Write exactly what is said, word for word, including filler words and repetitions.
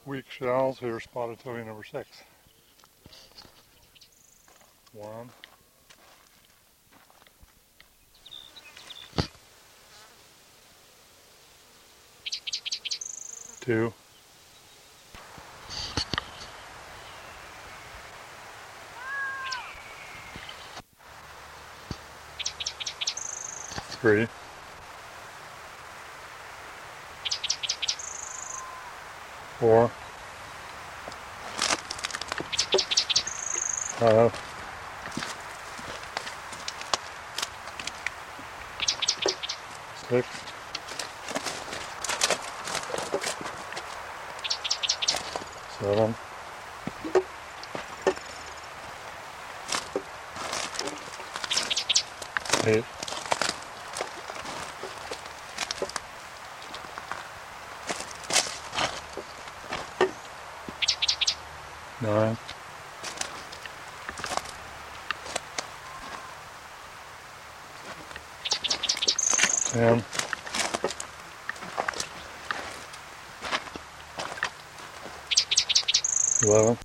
Weak shells. Here's spotted towhee number six. One. Two. Three. Four. Five. Six. Seven. Eight. Nine. Ten. Eleven.